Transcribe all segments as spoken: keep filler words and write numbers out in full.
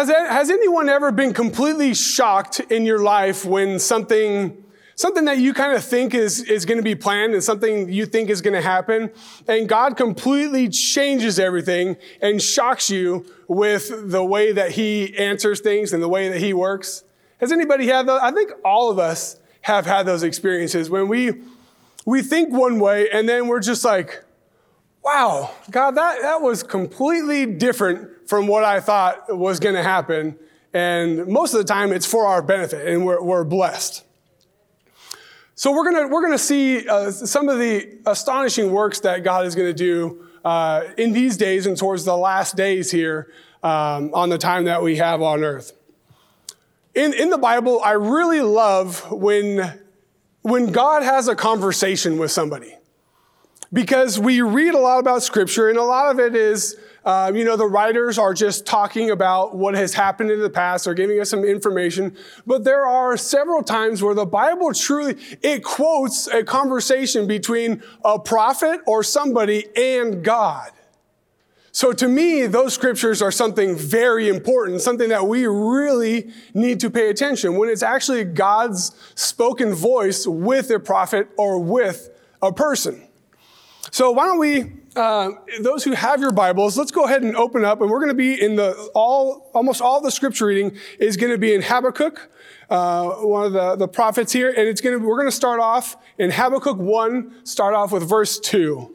Has, has anyone ever been completely shocked in your life when something, something that you kind of think is, is going to be planned and something you think is going to happen, and God completely changes everything and shocks you with the way that he answers things and the way that he works? Has anybody had those? I think all of us have had those experiences when we, we think one way and then we're just like, wow, God, that, that was completely different from what I thought was going to happen. And most of the time it's for our benefit and we're, we're blessed. So we're going to, we're going to see uh, some of the astonishing works that God is going to do uh, in these days and towards the last days here um, on the time that we have on earth. In, in the Bible, I really love when, when God has a conversation with somebody. Because we read a lot about Scripture, and a lot of it is, uh, you know, the writers are just talking about what has happened in the past or giving us some information. But there are several times where the Bible truly, it quotes a conversation between a prophet or somebody and God. So to me, those scriptures are something very important, something that we really need to pay attention when it's actually God's spoken voice with a prophet or with a person. So why don't we, uh, those who have your Bibles, let's go ahead and open up, and we're going to be in the, all, almost all the scripture reading is going to be in Habakkuk, uh, one of the, the prophets here, and it's going to, we're going to start off in Habakkuk one, start off with verse two.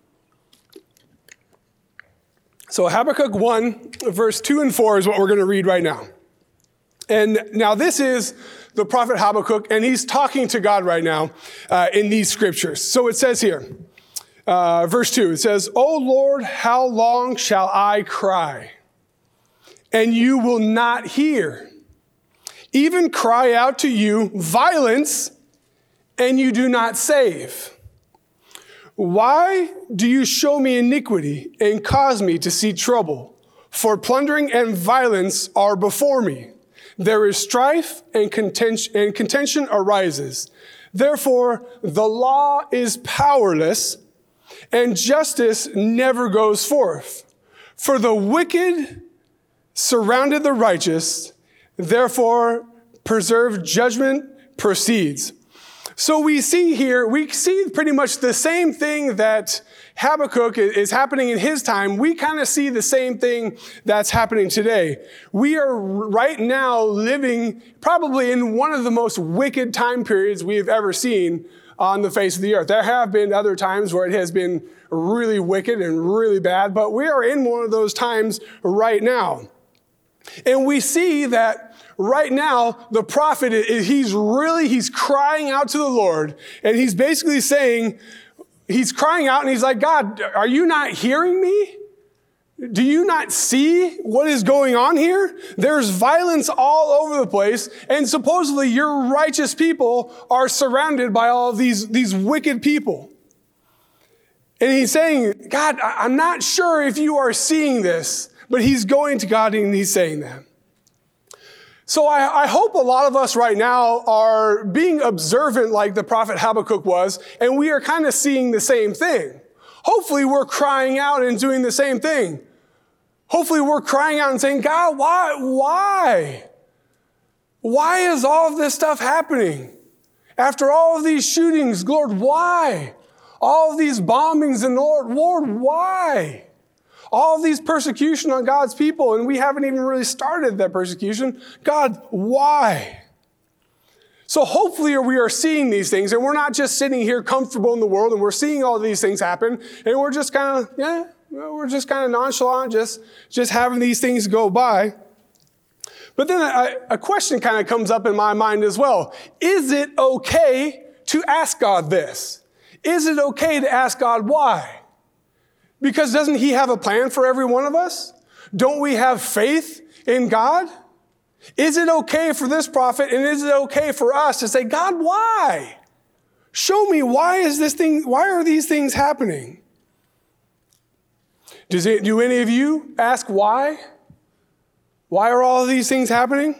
So Habakkuk one, verse two and four is what we're going to read right now. And now this is the prophet Habakkuk, and he's talking to God right now uh, in these scriptures. So it says here, Uh, verse two, it says, "O Lord, how long shall I cry, and you will not hear? Even cry out to you violence, and you do not save. Why do you show me iniquity and cause me to see trouble? For plundering and violence are before me. There is strife and contention, and contention arises. Therefore, the law is powerless, and justice never goes forth. For the wicked surrounded the righteous, therefore preserved judgment proceeds." So we see here, we see pretty much the same thing that Habakkuk is happening in his time. We kind of see the same thing that's happening today. We are right now living probably in one of the most wicked time periods we have ever seen on the face of the earth. There have been other times where it has been really wicked and really bad, but we are in one of those times right now. And we see that right now, the prophet, he's really, he's crying out to the Lord, and he's basically saying, he's crying out and he's like, God, are you not hearing me? Do you not see what is going on here? There's violence all over the place, and supposedly your righteous people are surrounded by all of these, these wicked people. And he's saying, God, I'm not sure if you are seeing this, but he's going to God and he's saying that. So I, I hope a lot of us right now are being observant like the prophet Habakkuk was, and we are kind of seeing the same thing. Hopefully we're crying out and doing the same thing. Hopefully we're crying out and saying, God, why, why? Why is all of this stuff happening? After all of these shootings, Lord, why? All of these bombings, and Lord, Lord, why? All of these persecution on God's people, and we haven't even really started that persecution. God, why? So hopefully we are seeing these things, and we're not just sitting here comfortable in the world, and we're seeing all these things happen, and we're just kind of, yeah, we're just kind of nonchalant, just, just having these things go by. But then a, a question kind of comes up in my mind as well. Is it okay to ask God this? Is it okay to ask God why? Because doesn't he have a plan for every one of us? Don't we have faith in God? Is it okay for this prophet, and is it okay for us to say, God, why? Show me, why is this thing, why are these things happening? Does it, do any of you ask why? Why are all of these things happening?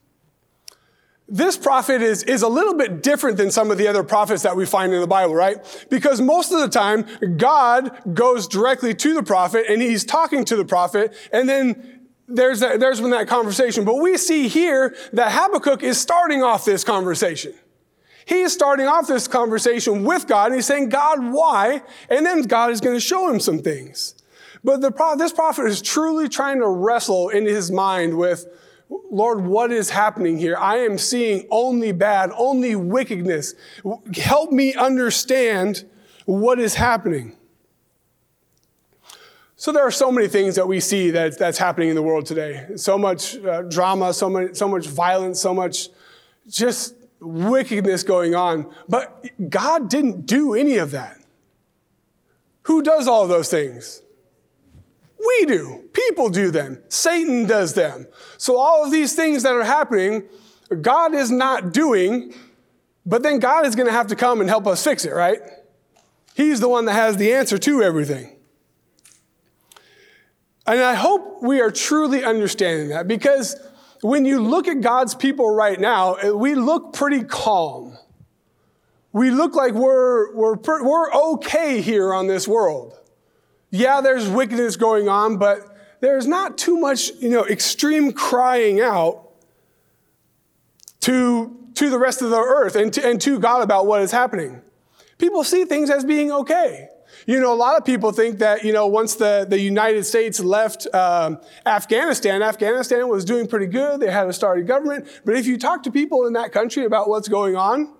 This prophet is, is a little bit different than some of the other prophets that we find in the Bible, right? Because most of the time, God goes directly to the prophet, and he's talking to the prophet, and then there's that, there's been that conversation. But we see here that Habakkuk is starting off this conversation. He is starting off this conversation with God, and he's saying, God, why? And then God is going to show him some things. But the, this prophet is truly trying to wrestle in his mind with, Lord, what is happening here? I am seeing only bad, only wickedness. Help me understand what is happening. So there are so many things that we see that that's happening in the world today. So much uh, drama, so much, so much violence, so much just wickedness going on. But God didn't do any of that. Who does all of those things? We do. People do them. Satan does them. So all of these things that are happening, God is not doing, but then God is going to have to come and help us fix it, right? He's the one that has the answer to everything. And I hope we are truly understanding that, because when you look at God's people right now, we look pretty calm. We look like we're, we're, we're okay here on this world. Yeah, there's wickedness going on, but there's not too much, you know, extreme crying out to, to the rest of the earth and to, and to God about what is happening. People see things as being okay. You know, a lot of people think that, you know, once the, the United States left um, Afghanistan, Afghanistan was doing pretty good. They had a started government. But if you talk to people in that country about what's going on,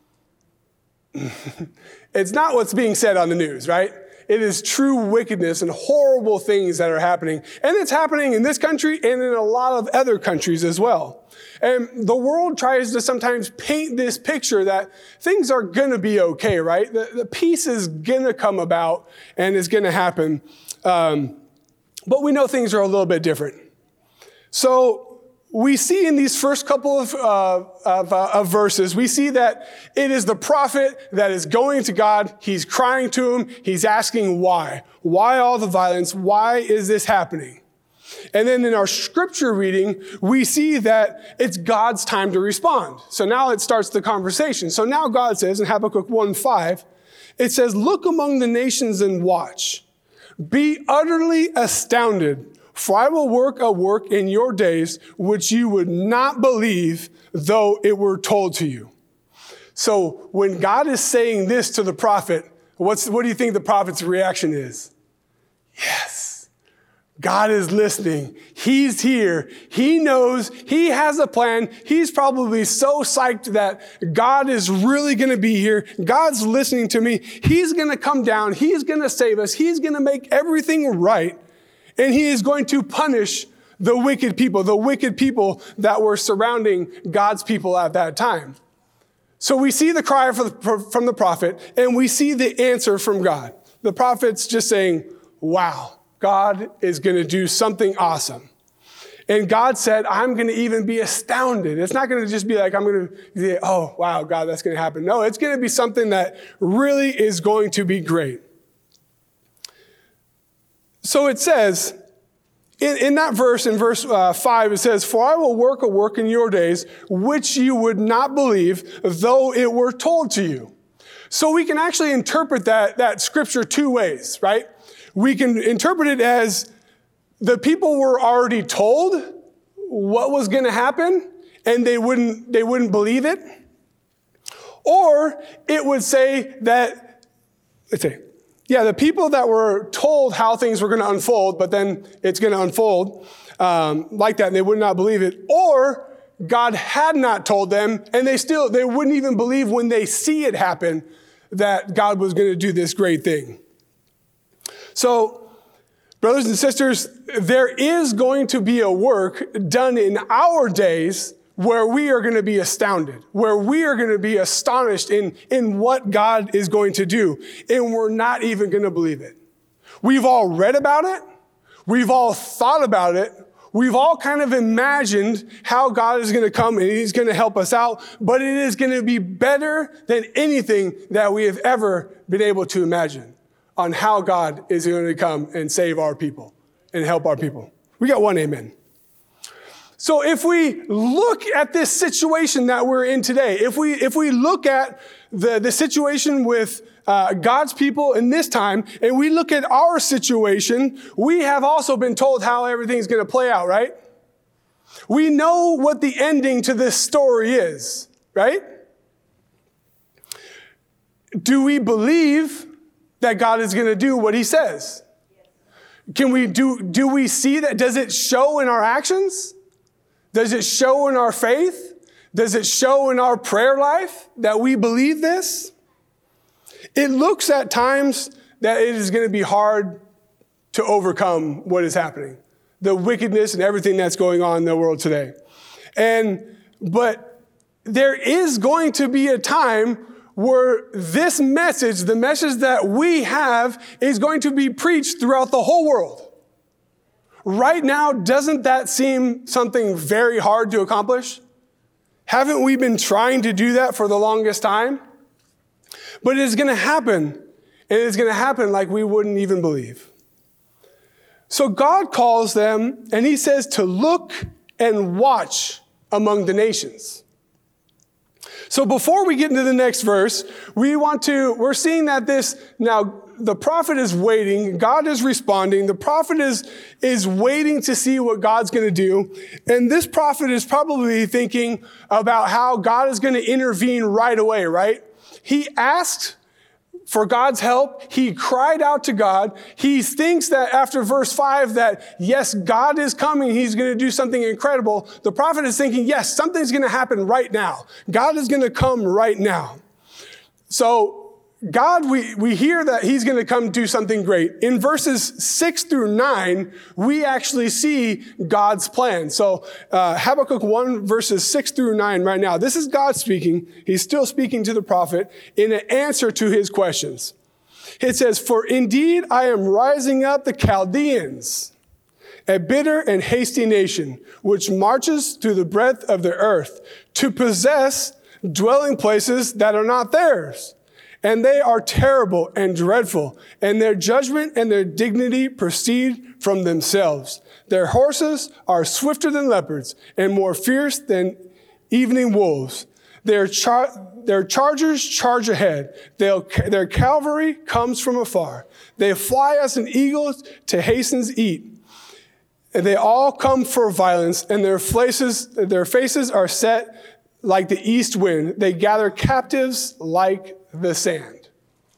it's not what's being said on the news, right? It is true wickedness and horrible things that are happening. And it's happening in this country and in a lot of other countries as well. And the world tries to sometimes paint this picture that things are going to be okay, right? The, the peace is going to come about and is going to happen. Um, but we know things are a little bit different. So we see in these first couple of, uh, of, uh, of verses, we see that it is the prophet that is going to God. He's crying to him. He's asking why. Why all the violence? Why is this happening? And then in our scripture reading, we see that it's God's time to respond. So now it starts the conversation. So now God says in Habakkuk one five, it says, look among the nations and watch. Be utterly astounded. For I will work a work in your days which you would not believe, though it were told to you. So when God is saying this to the prophet, what's, what do you think the prophet's reaction is? Yes, God is listening. He's here. He knows. He has a plan. He's probably so psyched that God is really going to be here. God's listening to me. He's going to come down. He's going to save us. He's going to make everything right. And he is going to punish the wicked people, the wicked people that were surrounding God's people at that time. So we see the cry from the prophet, and we see the answer from God. The prophet's just saying, wow, God is going to do something awesome. And God said, I'm going to even be astounded. It's not going to just be like, I'm going to say, oh, wow, God, that's going to happen. No, it's going to be something that really is going to be great. So it says, in, in that verse, in verse uh, five, it says, for I will work a work in your days, which you would not believe, though it were told to you. So we can actually interpret that, that scripture two ways, right? We can interpret it as the people were already told what was going to happen, and they wouldn't, they wouldn't believe it. Or it would say that, let's say, yeah, the people that were told how things were going to unfold, but then it's going to unfold um, like that, and they would not believe it. Or God had not told them, and they still, they wouldn't even believe when they see it happen that God was going to do this great thing. So, brothers and sisters, there is going to be a work done in our days where we are going to be astounded, where we are going to be astonished in, in what God is going to do, and we're not even going to believe it. We've all read about it. We've all thought about it. We've all kind of imagined how God is going to come and he's going to help us out, but it is going to be better than anything that we have ever been able to imagine on how God is going to come and save our people and help our people. We got one amen. So if we look at this situation that we're in today, if we if we look at the, the situation with uh, God's people in this time, and we look at our situation, we have also been told how everything's going to play out, right? We know what the ending to this story is, right? Do we believe that God is going to do what he says? Can we do, do we see that? Does it show in our actions? Does it show in our faith? Does it show in our prayer life that we believe this? It looks at times that it is going to be hard to overcome what is happening, the wickedness and everything that's going on in the world today. And, but there is going to be a time where this message, the message that we have, is going to be preached throughout the whole world. Right now, doesn't that seem something very hard to accomplish? Haven't we been trying to do that for the longest time? But it is going to happen, and it is going to happen like we wouldn't even believe. So God calls them, and he says to look and watch among the nations. So before we get into the next verse, we want to, we're seeing that this, now the prophet is waiting, God is responding, the prophet is, is waiting to see what God's going to do. And this prophet is probably thinking about how God is going to intervene right away, right? He asked for God's help. He cried out to God. He thinks that after verse five that, yes, God is coming. He's going to do something incredible. The prophet is thinking, yes, something's going to happen right now. God is going to come right now. So God, we, we hear that he's going to come do something great. In verses six through nine, we actually see God's plan. So uh, Habakkuk one, verses six through nine right now. This is God speaking. He's still speaking to the prophet in an answer to his questions. It says, "For indeed I am rising up the Chaldeans, a bitter and hasty nation, which marches through the breadth of the earth to possess dwelling places that are not theirs. And they are terrible and dreadful, and their judgment and their dignity proceed from themselves. Their horses are swifter than leopards and more fierce than evening wolves. Their, char- their chargers charge ahead. They'll, their cavalry comes from afar. They fly as an eagle to hasten to eat. And they all come for violence, and their faces, their faces are set like the east wind. They gather captives like the sand."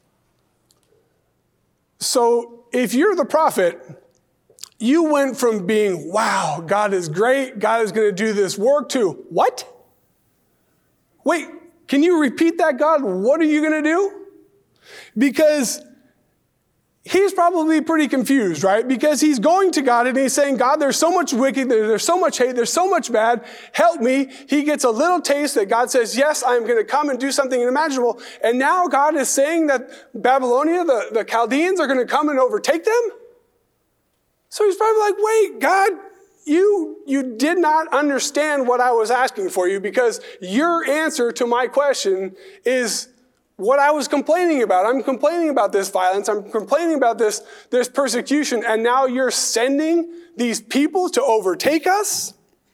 So if you're the prophet, you went from being, wow, God is great, God is going to do this work, to what? Wait, can you repeat that, God? What are you going to do? Because he's probably pretty confused, right? Because he's going to God and he's saying, God, there's so much wicked, there's so much hate, there's so much bad, help me. He gets a little taste that God says, yes, I'm going to come and do something unimaginable. And now God is saying that Babylonia, the, the Chaldeans, are going to come and overtake them? So he's probably like, wait, God, you, you did not understand what I was asking for you, because your answer to my question is what I was complaining about. I'm complaining about this violence. I'm complaining about this, this persecution. And now you're sending these people to overtake us?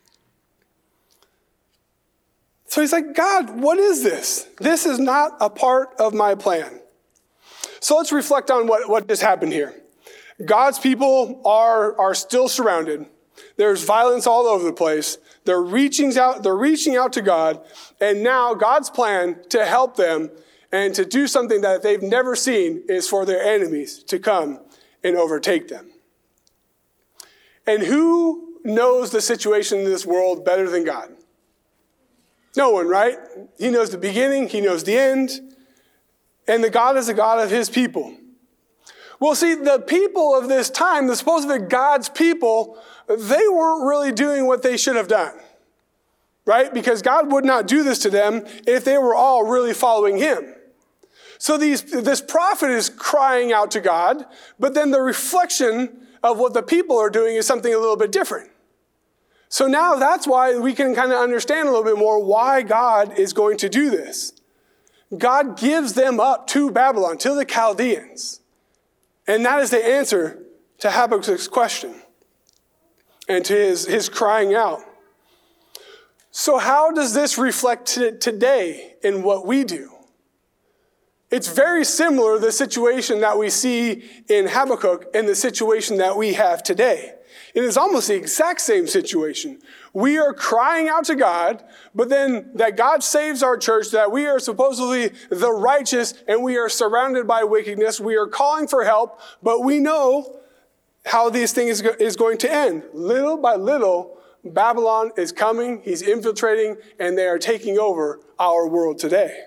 So he's like, God, what is this? This is not a part of my plan. So let's reflect on what, what just happened here. God's people are, are still surrounded. There's violence all over the place. They're reaching out, they're reaching out to God. And now God's plan to help them and to do something that they've never seen is for their enemies to come and overtake them. And who knows the situation in this world better than God? No one, right? He knows the beginning, he knows the end, and the God is the God of his people. Well, see, the people of this time, the supposed God's people, they weren't really doing what they should have done, right? Because God would not do this to them if they were all really following him. So these, this prophet is crying out to God, but then the reflection of what the people are doing is something a little bit different. So now that's why we can kind of understand a little bit more why God is going to do this. God gives them up to Babylon, to the Chaldeans. And that is the answer to Habakkuk's question and to his, his crying out. So how does this reflect today in what we do? It's very similar, the situation that we see in Habakkuk and the situation that we have today. It is almost the exact same situation. We are crying out to God, but then that God saves our church, that we are supposedly the righteous and we are surrounded by wickedness. We are calling for help, but we know how these things is going to end. Little by little, Babylon is coming, he's infiltrating, and they are taking over our world today.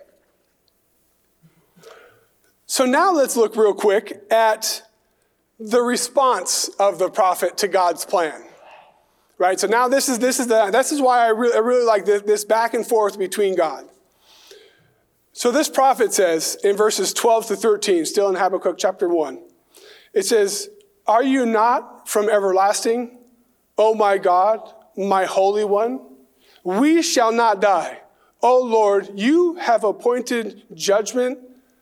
So now let's look real quick at the response of the prophet to God's plan. Right? So now this is this is the this is why I really, I really like this, this back and forth between God. So this prophet says in verses twelve to thirteen, still in Habakkuk chapter one, it says, "Are you not from everlasting, O my God, my Holy One? We shall not die. O Lord, you have appointed judgment,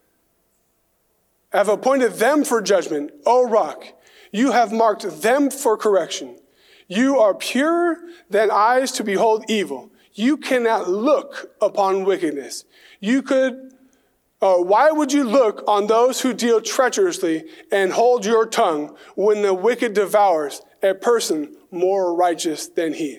have appointed them for judgment. O Rock, you have marked them for correction. You are purer than eyes to behold evil. You cannot look upon wickedness. You could, uh, why would you look on those who deal treacherously and hold your tongue when the wicked devours a person more righteous than he?"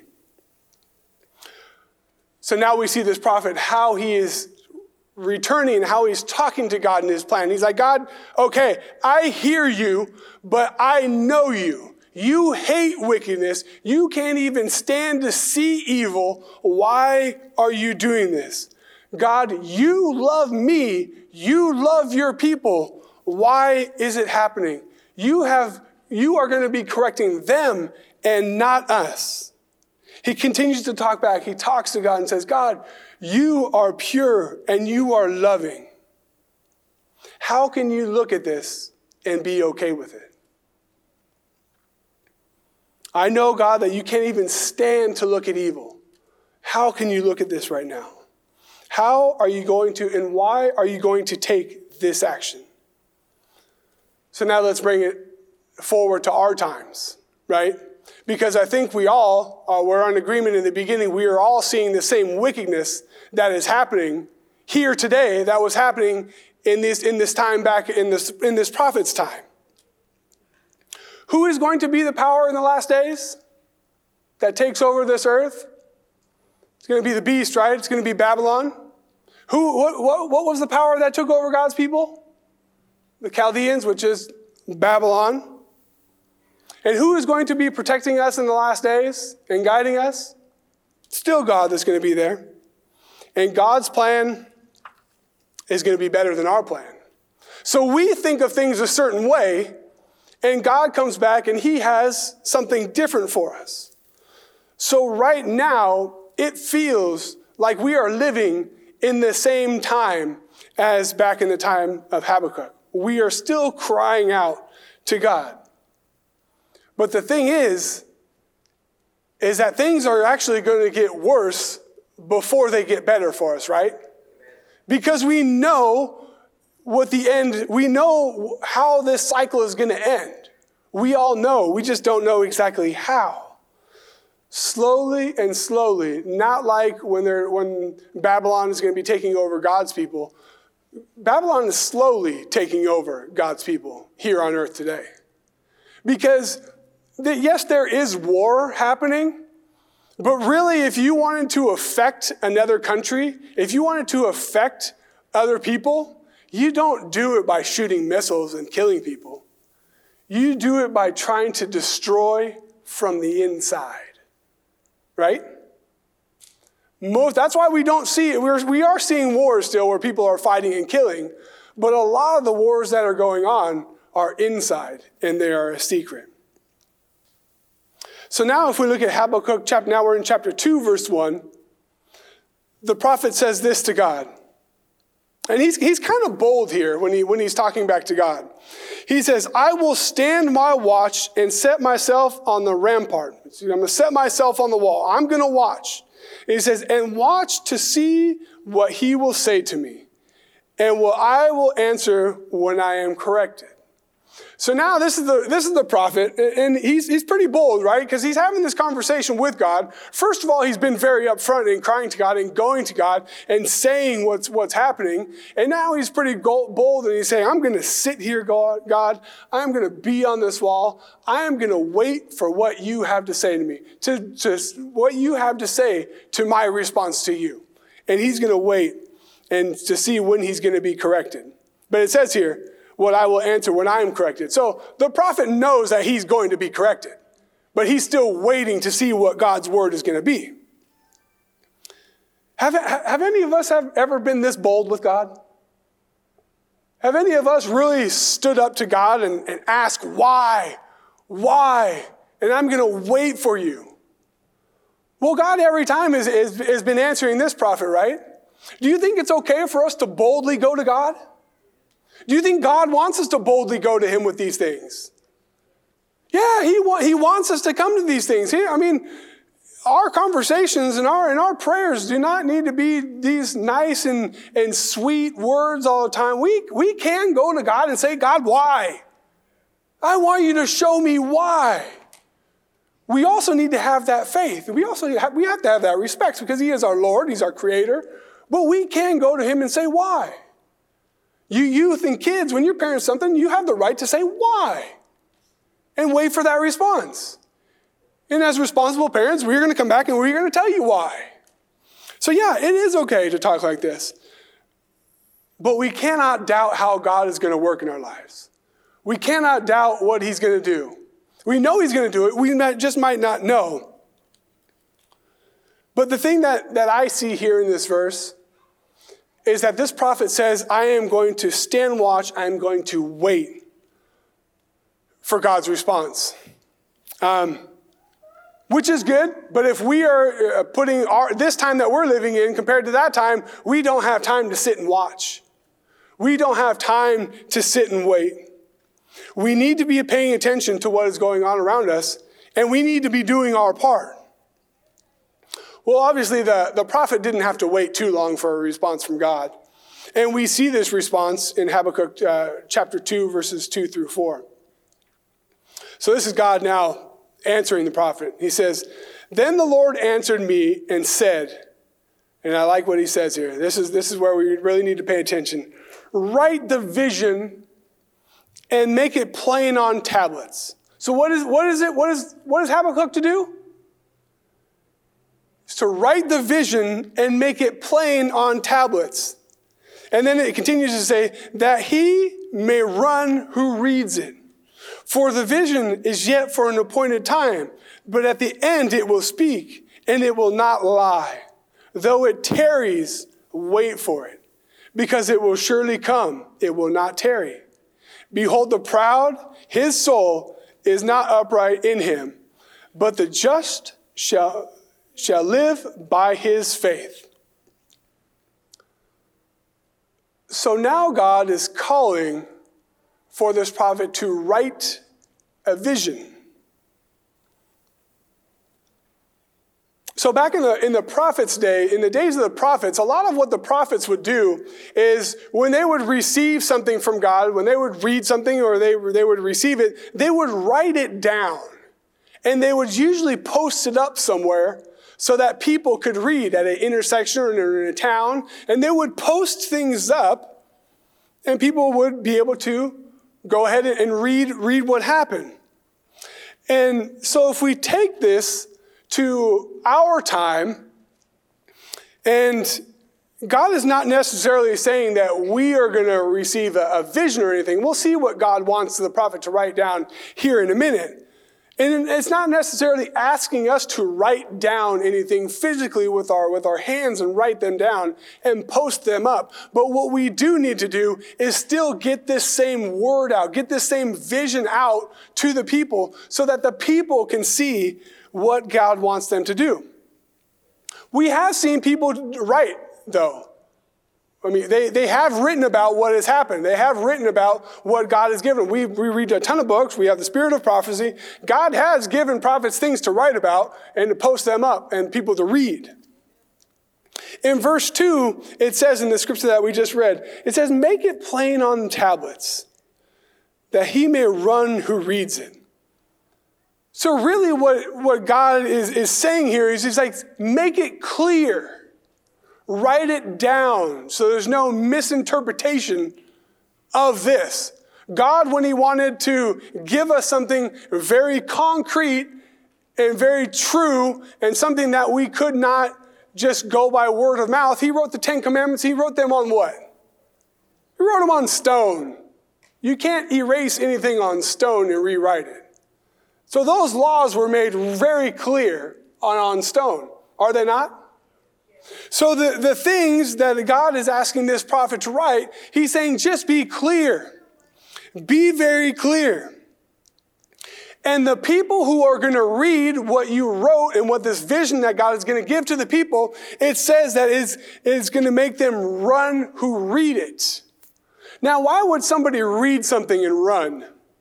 So now we see this prophet, how he is returning, how he's talking to God in his plan. He's like, God, okay, I hear you, but I know you. You hate wickedness. You can't even stand to see evil. Why are you doing this? God, you love me. You love your people. Why is it happening? You have, you are going to be correcting them and not us. He continues to talk back. He talks to God and says, God, you are pure and you are loving. How can you look at this and be okay with it? I know, God, that you can't even stand to look at evil. How can you look at this right now? How are you going to, and why are you going to take this action? So now let's bring it forward to our times, right? Because I think we all uh, were in agreement in the beginning. We are all seeing the same wickedness that is happening here today that was happening in this, in this time back in this, in this prophet's time. Who is going to be the power in the last days that takes over this earth? It's going to be the beast, right? It's going to be Babylon. Who? What, what, what was the power that took over God's people? The Chaldeans, which is Babylon. And who is going to be protecting us in the last days and guiding us? Still God that's going to be there. And God's plan is going to be better than our plan. So we think of things a certain way, and God comes back and he has something different for us. So right now, it feels like we are living in the same time as back in the time of Habakkuk. We are still crying out to God. But the thing is, is that things are actually going to get worse before they get better for us, right? Because we know what the end, we know how this cycle is going to end. We all know, we just don't know exactly how. Slowly and slowly, not like when they're when Babylon is going to be taking over God's people. Babylon is slowly taking over God's people here on earth today. Because the, yes, there is war happening, but really if you wanted to affect another country, if you wanted to affect other people, you don't do it by shooting missiles and killing people. You do it by trying to destroy from the inside. Right? Most, that's why we don't see it. We're, we are seeing wars still where people are fighting and killing, but a lot of the wars that are going on are inside and they are a secret. So now if we look at Habakkuk, chapter, now we're in chapter two, verse one, the prophet says this to God. And he's, he's kind of bold here when, he, when he's talking back to God. He says, I will stand my watch and set myself on the rampart. So I'm going to set myself on the wall. I'm going to watch. And he says, and watch to see what he will say to me, and what I will answer when I am corrected. So now this is the this is the prophet, and he's he's pretty bold, right? Because he's having this conversation with God. First of all, he's been very upfront in crying to God and going to God and saying what's what's happening. And now he's pretty bold, and he's saying, "I'm going to sit here, God. God, I'm going to be on this wall. I am going to wait for what you have to say to me, to, to what you have to say to my response to you." And he's going to wait and to see when he's going to be corrected. But it says here, what I will answer when I am corrected. So the prophet knows that he's going to be corrected, but he's still waiting to see what God's word is going to be. Have, have any of us have ever been this bold with God? Have any of us really stood up to God and, and asked, why? Why? And I'm going to wait for you. Well, God every time has, has, has been answering this prophet, right? Do you think it's okay for us to boldly go to God? Do you think God wants us to boldly go to him with these things? Yeah, he, wa- he wants us to come to these things. He, I mean, our conversations and our, and our prayers do not need to be these nice and, and sweet words all the time. We, we can go to God and say, God, why? I want you to show me why. We also need to have that faith. We also have, we have to have that respect because he is our Lord, he's our creator. But we can go to him and say, why? You youth and kids, when your parents something, you have the right to say why and wait for that response. And as responsible parents, we're going to come back and we're going to tell you why. So yeah, it is okay to talk like this. But we cannot doubt how God is going to work in our lives. We cannot doubt what he's going to do. We know he's going to do it. We might, just might not know. But the thing that, that I see here in this verse is that this prophet says, I am going to stand watch, I am going to wait for God's response. Um, which is good, but if we are putting our, this time that we're living in compared to that time, we don't have time to sit and watch. We don't have time to sit and wait. We need to be paying attention to what is going on around us, and we need to be doing our part. Well, obviously, the, the prophet didn't have to wait too long for a response from God. And we see this response in Habakkuk uh, chapter two, verses two through four. So this is God now answering the prophet. He says, "Then the Lord answered me and said," and I like what he says here. This is, this is where we really need to pay attention. "Write the vision and make it plain on tablets." So what is, what is it? What is, what is Habakkuk to do? It's to write the vision and make it plain on tablets. And then it continues to say, that he may run who reads it. For the vision is yet for an appointed time, but at the end it will speak, and it will not lie. Though it tarries, wait for it, because it will surely come, it will not tarry. Behold the proud, his soul is not upright in him, but the just shall shall live by his faith. So now God is calling for this prophet to write a vision. So back in the in the prophets' day, in the days of the prophets, a lot of what the prophets would do is when they would receive something from God, when they would read something or they, they would receive it, they would write it down. And they would usually post it up somewhere so that people could read at an intersection or in a town, and they would post things up, and people would be able to go ahead and read, read what happened. And so if we take this to our time, and God is not necessarily saying that we are going to receive a, a vision or anything. We'll see what God wants the prophet to write down here in a minute. And it's not necessarily asking us to write down anything physically with our, with our hands and write them down and post them up. But what we do need to do is still get this same word out, get this same vision out to the people so that the people can see what God wants them to do. We have seen people write, though. I mean, they, they have written about what has happened. They have written about what God has given. We, we read a ton of books. We have the spirit of prophecy. God has given prophets things to write about and to post them up and people to read. In verse two, it says in the scripture that we just read, it says, make it plain on tablets, that he may run who reads it. So really what, what God is, is saying here is he's like, make it clear. Write it down so there's no misinterpretation of this. God, when he wanted to give us something very concrete and very true and something that we could not just go by word of mouth, he wrote the Ten Commandments. He wrote them on what? He wrote them on stone. You can't erase anything on stone and rewrite it. So those laws were made very clear on, on stone. Are they not? So the, the things that God is asking this prophet to write, he's saying just be clear. Be very clear. And the people who are going to read what you wrote and what this vision that God is going to give to the people, it says that it's, it's going to make them run who read it. Now, why would somebody read something and run?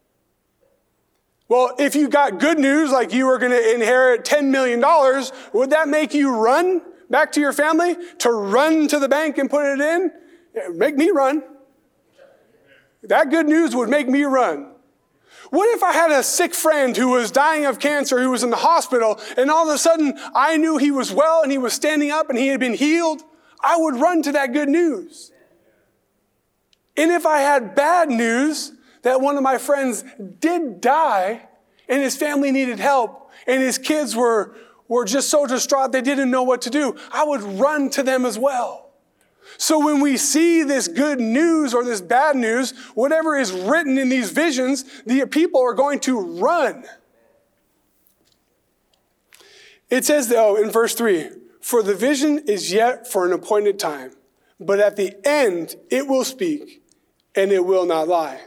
Well, if you got good news, like you were going to inherit ten million dollars, would that make you run back to your family to run to the bank and put it in? Yeah, make me run. That good news would make me run. What if I had a sick friend who was dying of cancer, who was in the hospital, and all of a sudden I knew he was well and he was standing up and he had been healed? I would run to that good news. And if I had bad news that one of my friends did die and his family needed help and his kids were, were just so distraught they didn't know what to do, I would run to them as well. So when we see this good news or this bad news, whatever is written in these visions, the people are going to run. It says, though, in verse three, for the vision is yet for an appointed time, but at the end it will speak and it will not lie.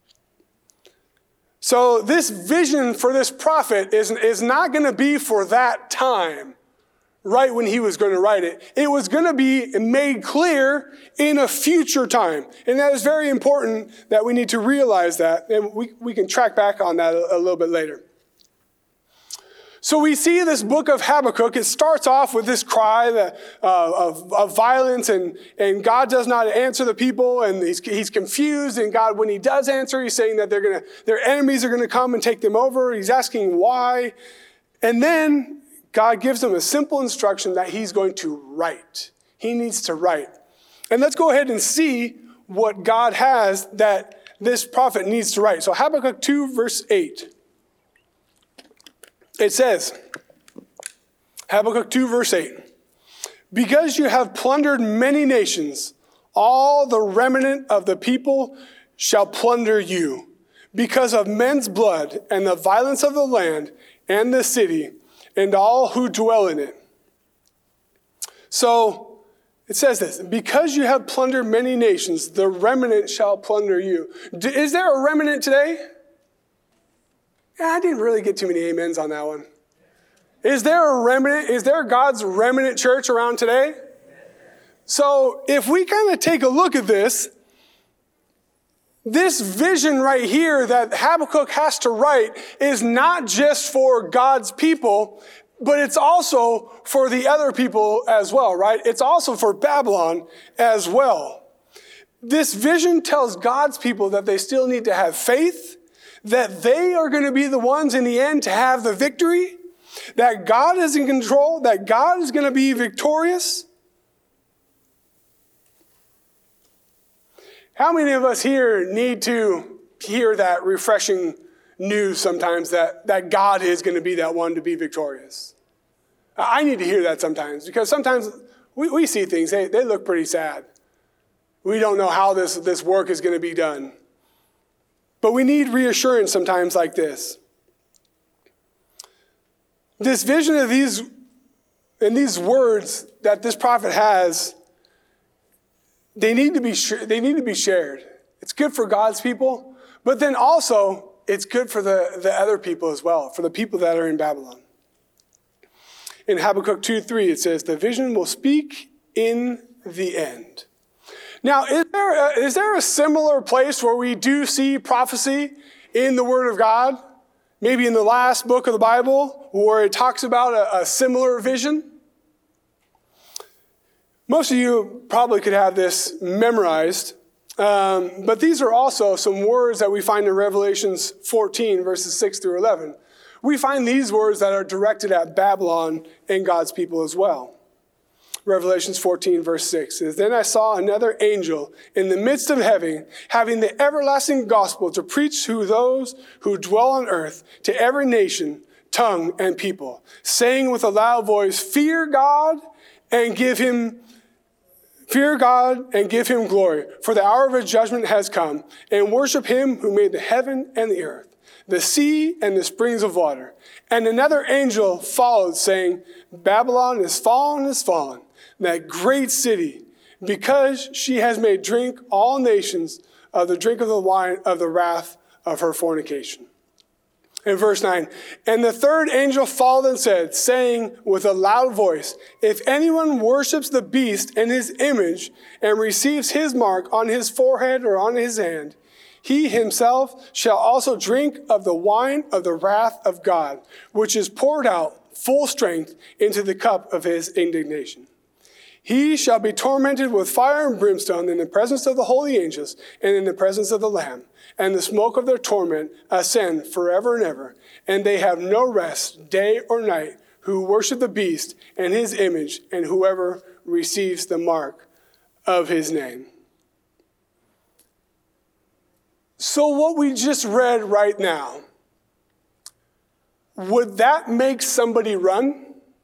So this vision for this prophet is, is not going to be for that time. Right when he was going to write it. It was going to be made clear in a future time. And that is very important that we need to realize that. And we, we can track back on that a, a little bit later. So we see this book of Habakkuk. It starts off with this cry that, uh, of, of violence, and, and God does not answer the people, and he's, he's confused. And God, when he does answer, he's saying that they're gonna, their enemies are going to come and take them over. He's asking why. And then God gives him a simple instruction that he's going to write. He needs to write. And let's go ahead and see what God has that this prophet needs to write. So Habakkuk two, verse eight. It says, Habakkuk two, verse eight. Because you have plundered many nations, all the remnant of the people shall plunder you. Because of men's blood and the violence of the land and the city, and all who dwell in it. So it says this, because you have plundered many nations, the remnant shall plunder you. Is there a remnant today? Yeah, I didn't really get too many amens on that one. Is there a remnant? Is there God's remnant church around today? So if we kind of take a look at this, this vision right here that Habakkuk has to write is not just for God's people, but it's also for the other people as well, right? It's also for Babylon as well. This vision tells God's people that they still need to have faith, that they are going to be the ones in the end to have the victory, that God is in control, that God is going to be victorious. How many of us here need to hear that refreshing news sometimes that, that God is going to be that one to be victorious? I need to hear that sometimes because sometimes we, we see things, they, they look pretty sad. We don't know how this, this work is going to be done. But we need reassurance sometimes like this. This vision of these, and these words that this prophet has, They need to be they need to be shared. It's good for God's people, but then also it's good for the, the other people as well, for the people that are in Babylon. In Habakkuk two three, it says, the vision will speak in the end. Now, is there a, is there a similar place where we do see prophecy in the Word of God? Maybe in the last book of the Bible, where it talks about a, a similar vision? Most of you probably could have this memorized. Um, but these are also some words that we find in Revelations fourteen, verses six through eleven. We find these words that are directed at Babylon and God's people as well. Revelations fourteen, verse six says, "Then I saw another angel in the midst of heaven, having the everlasting gospel to preach to those who dwell on earth, to every nation, tongue, and people, saying with a loud voice, Fear God and give him Fear God and give him glory, for the hour of his judgment has come, and worship him who made the heaven and the earth, the sea and the springs of water. And another angel followed, saying, Babylon is fallen, is fallen, that great city, because she has made drink all nations of the drink of the wine of the wrath of her fornication." In verse nine, "And the third angel followed and said, saying with a loud voice, If anyone worships the beast and his image and receives his mark on his forehead or on his hand, he himself shall also drink of the wine of the wrath of God, which is poured out full strength into the cup of his indignation. He shall be tormented with fire and brimstone in the presence of the holy angels and in the presence of the Lamb. And the smoke of their torment ascend forever and ever. And they have no rest day or night who worship the beast and his image and whoever receives the mark of his name." So what we just read right now, would that make somebody run?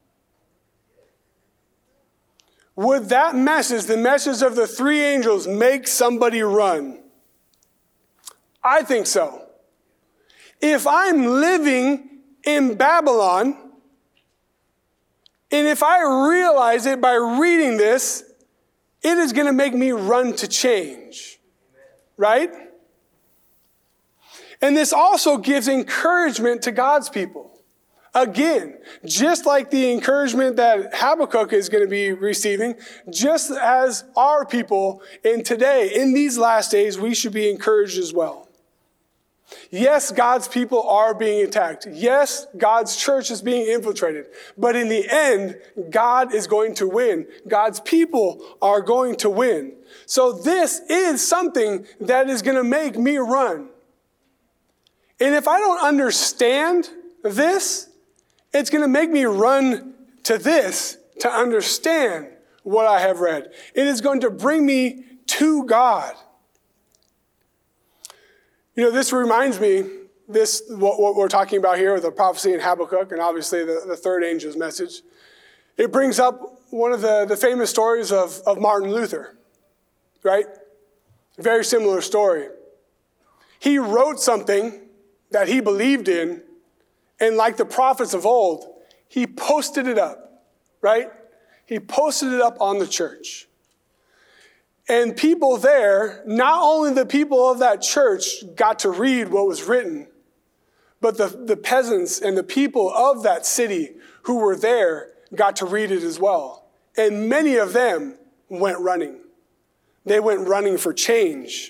Would that message, the message of the three angels, make somebody run? I think so. If I'm living in Babylon, and if I realize it by reading this, it is going to make me run to change. Right? And this also gives encouragement to God's people. Again, just like the encouragement that Habakkuk is going to be receiving, just as our people in today, in these last days, we should be encouraged as well. Yes, God's people are being attacked. Yes, God's church is being infiltrated. But in the end, God is going to win. God's people are going to win. So this is something that is going to make me run. And if I don't understand this, it's going to make me run to this to understand what I have read. It is going to bring me to God. You know, this reminds me, this what, what we're talking about here, the prophecy in Habakkuk, and obviously the, the third angel's message. It brings up one of the, the famous stories of, of Martin Luther, right? Very similar story. He wrote something that he believed in, and like the prophets of old, he posted it up, right? He posted it up on the church. And people there, not only the people of that church got to read what was written, but the, the peasants and the people of that city who were there got to read it as well. And many of them went running. They went running for change.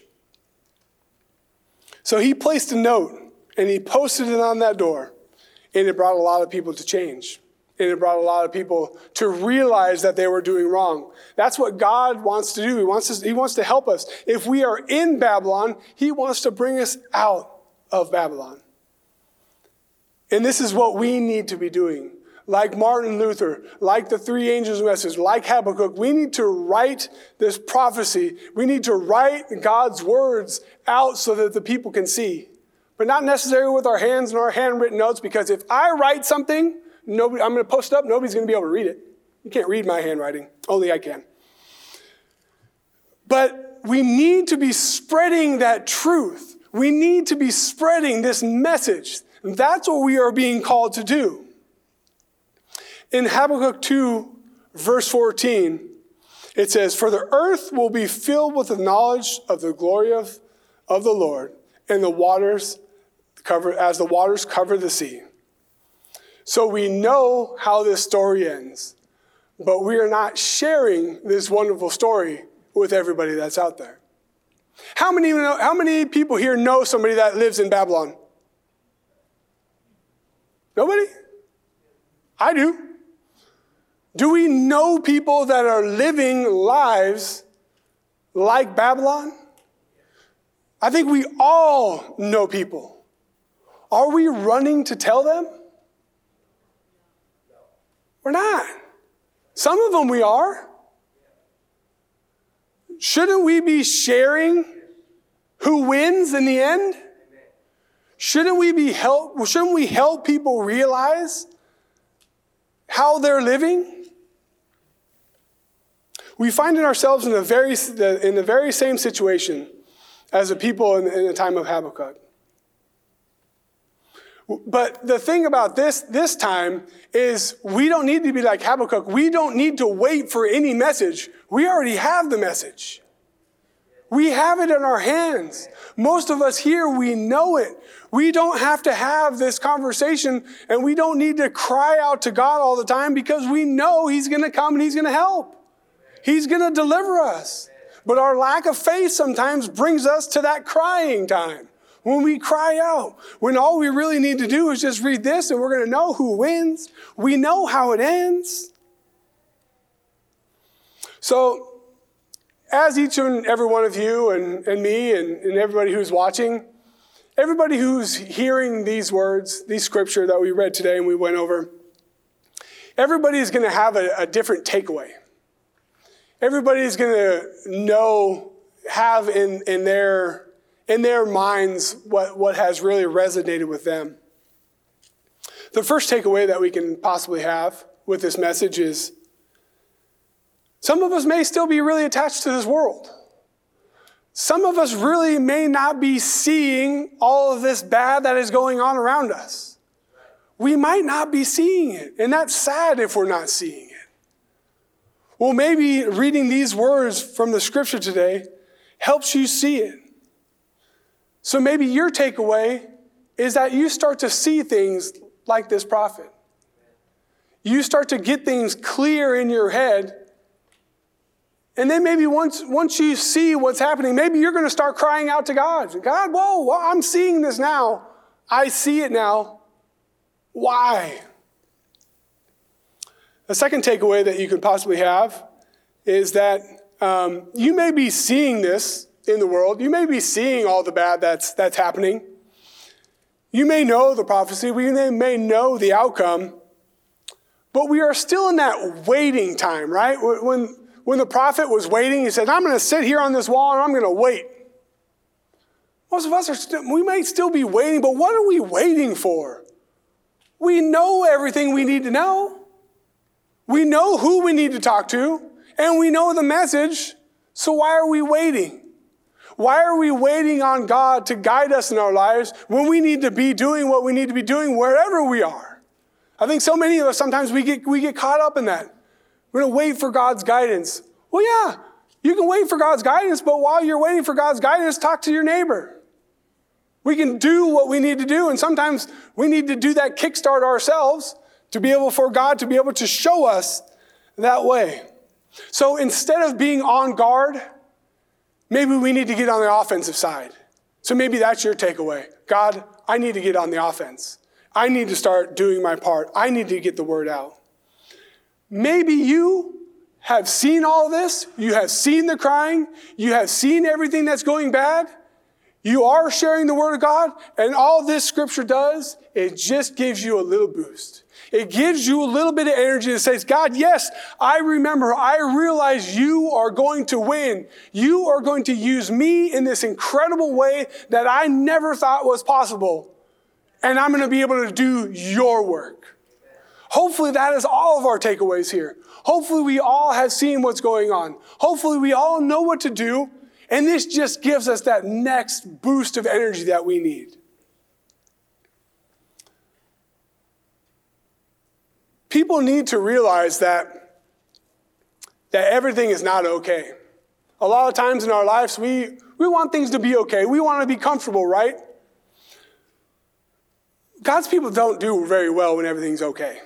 So he placed a note and he posted it on that door. And it brought a lot of people to change. And it brought a lot of people to realize that they were doing wrong. That's what God wants to do. He wants us, he wants to help us. If we are in Babylon, he wants to bring us out of Babylon. And this is what we need to be doing. Like Martin Luther, like the three angels' message, like Habakkuk, we need to write this prophecy. We need to write God's words out so that the people can see. But not necessarily with our hands and our handwritten notes, because if I write something, nobody, I'm going to post it up, nobody's going to be able to read it. You can't read my handwriting. Only I can. But we need to be spreading that truth. We need to be spreading this message. That's what we are being called to do. In Habakkuk two, verse fourteen, it says, "For the earth will be filled with the knowledge of the glory of, of the Lord, and the waters cover as the waters cover the sea." So we know how this story ends, but we are not sharing this wonderful story with everybody that's out there. How many, how many people here know somebody that lives in Babylon? Nobody? I do. Do we know people that are living lives like Babylon? I think we all know people. Are we running to tell them? We're not. Some of them we are. Shouldn't we be sharing who wins in the end? Shouldn't we be help? Shouldn't we help people realize how they're living? We find ourselves in the very in the very same situation as the people in, in the time of Habakkuk. But the thing about this this time is we don't need to be like Habakkuk. We don't need to wait for any message. We already have the message. We have it in our hands. Most of us here, we know it. We don't have to have this conversation, and we don't need to cry out to God all the time because we know He's going to come and He's going to help. He's going to deliver us. But our lack of faith sometimes brings us to that crying time. When we cry out, when all we really need to do is just read this and we're going to know who wins. We know how it ends. So, as each and every one of you and, and me and, and everybody who's watching, everybody who's hearing these words, these scripture that we read today and we went over, everybody is going to have a, a different takeaway. Everybody is going to know, have in, in their in their minds what, what has really resonated with them. The first takeaway that we can possibly have with this message is some of us may still be really attached to this world. Some of us really may not be seeing all of this bad that is going on around us. We might not be seeing it, and that's sad if we're not seeing it. Well, maybe reading these words from the scripture today helps you see it. So maybe your takeaway is that you start to see things like this prophet. You start to get things clear in your head. And then maybe once, once you see what's happening, maybe you're going to start crying out to God. God, whoa, whoa, I'm seeing this now. I see it now. Why? The second takeaway that you could possibly have is that um, you may be seeing this in the world. You may be seeing all the bad that's that's happening. You may know the prophecy. We may know the outcome. But we are still in that waiting time, right? When, when the prophet was waiting, he said, I'm going to sit here on this wall and I'm going to wait. Most of us, are still, we might still be waiting, but what are we waiting for? We know everything we need to know. We know who we need to talk to, and we know the message. So why are we waiting? Why are we waiting on God to guide us in our lives when we need to be doing what we need to be doing wherever we are? I think so many of us, sometimes we get we get caught up in that. We're going to wait for God's guidance. Well, yeah, you can wait for God's guidance, but while you're waiting for God's guidance, talk to your neighbor. We can do what we need to do, and sometimes we need to do that kickstart ourselves to be able for God to be able to show us that way. So instead of being on guard, maybe we need to get on the offensive side. So maybe that's your takeaway. God, I need to get on the offense. I need to start doing my part. I need to get the word out. Maybe you have seen all this. You have seen the crying. You have seen everything that's going bad. You are sharing the word of God. And all this scripture does, it just gives you a little boost. It gives you a little bit of energy that says, God, yes, I remember, I realize you are going to win. You are going to use me in this incredible way that I never thought was possible. And I'm going to be able to do your work. Hopefully that is all of our takeaways here. Hopefully we all have seen what's going on. Hopefully we all know what to do. And this just gives us that next boost of energy that we need. People need to realize that, that everything is not okay. A lot of times in our lives, we, we want things to be okay. We want to be comfortable, right? God's people don't do very well when everything's okay.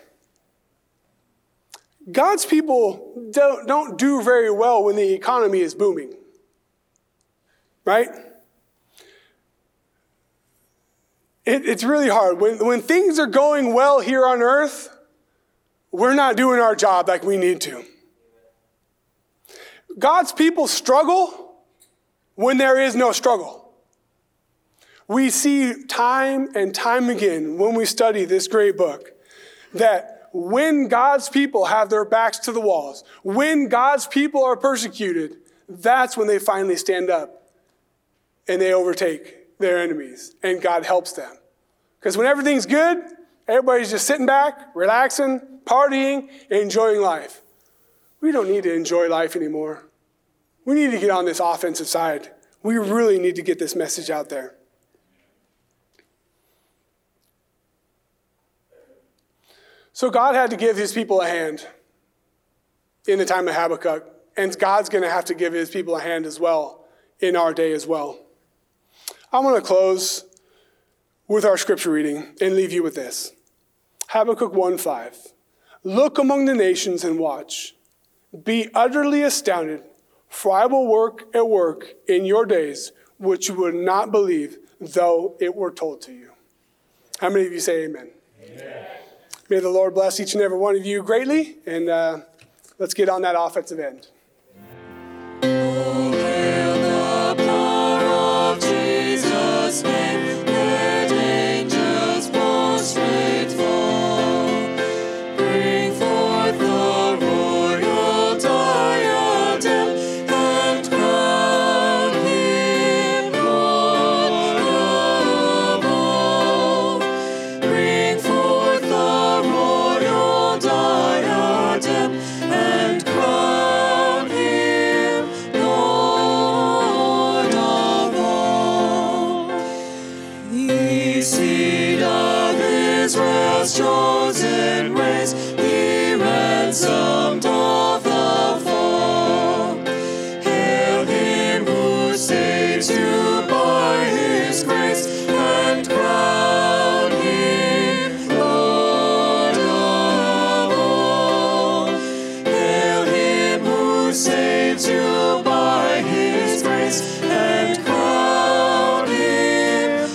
God's people don't, don't do very well when the economy is booming. Right? It, it's really hard. When, when things are going well here on earth, we're not doing our job like we need to. God's people struggle when there is no struggle. We see time and time again when we study this great book that when God's people have their backs to the walls, when God's people are persecuted, that's when they finally stand up and they overtake their enemies and God helps them. Because when everything's good, everybody's just sitting back, relaxing, partying, and enjoying life. We don't need to enjoy life anymore. We need to get on this offensive side. We really need to get this message out there. So God had to give his people a hand in the time of Habakkuk, and God's going to have to give his people a hand as well in our day as well. I want to close with our scripture reading and leave you with this. Habakkuk one five. Look among the nations and watch. Be utterly astounded, for I will work at work in your days, which you would not believe, though it were told to you. How many of you say amen? Amen. May the Lord bless each and every one of you greatly, and uh, let's get on that offensive end. Oh, hail the power of Jesus' name, let angels prostrate fall. Bring forth the royal diadem and crown him Lord of all. Bring forth the royal diadem and crown him Lord of all. Ye seed of Israel's chosen race, ye ransomed of the fall. Hail him who saves you by his grace, and crown him Lord of all. Hail him who saves you by his grace, and crown him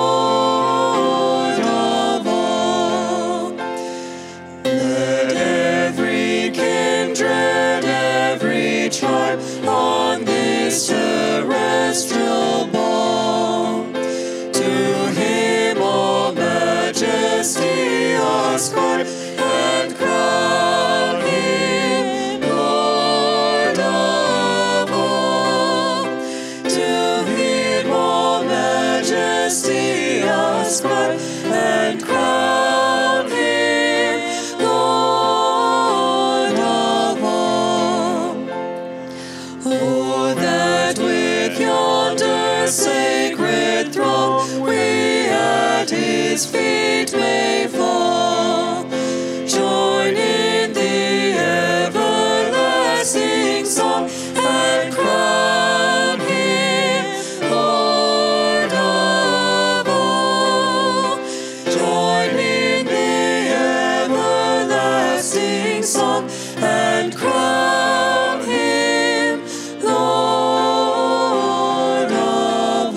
Lord of all. Let every kindred, every tribe on this terrestrial ball to him all majesty ascribe, and crown him Lord of all. To him all majesty ascribe, and crown him Lord of all. Oh, that with yonder sacred throng we at his feet may fall, join in the everlasting song, and crown him Lord of all. Join in the everlasting song, and crown him Lord of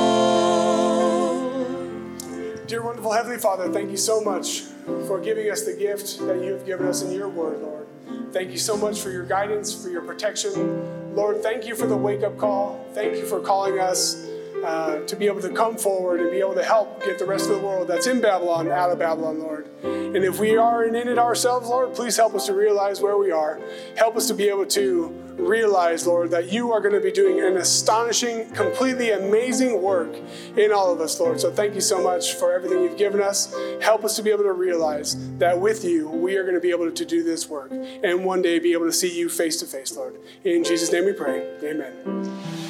all. Dear wonderful Heavenly Father, thank you so much for giving us the gift that you have given us in your word, Lord. Thank you so much for your guidance, for your protection. Lord, thank you for the wake-up call. Thank you for calling us uh, to be able to come forward and be able to help get the rest of the world that's in Babylon out of Babylon, Lord. And if we are in it ourselves, Lord, please help us to realize where we are. Help us to be able to realize, Lord, that you are going to be doing an astonishing, completely amazing work in all of us, Lord. So thank you so much for everything you've given us. Help us to be able to realize that with you, we are going to be able to do this work and one day be able to see you face to face, Lord. In Jesus' name we pray. Amen.